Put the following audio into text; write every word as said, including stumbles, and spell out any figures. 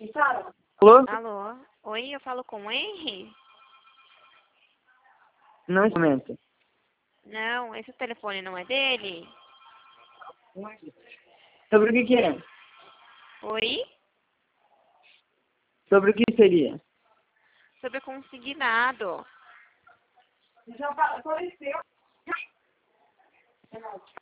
Alô? Alô? Oi, eu falo com o Henry? Não, comenta. Não, esse telefone não é dele? Sobre o que que é? Oi? Sobre o que seria? Sobre consignado. Já apareceu.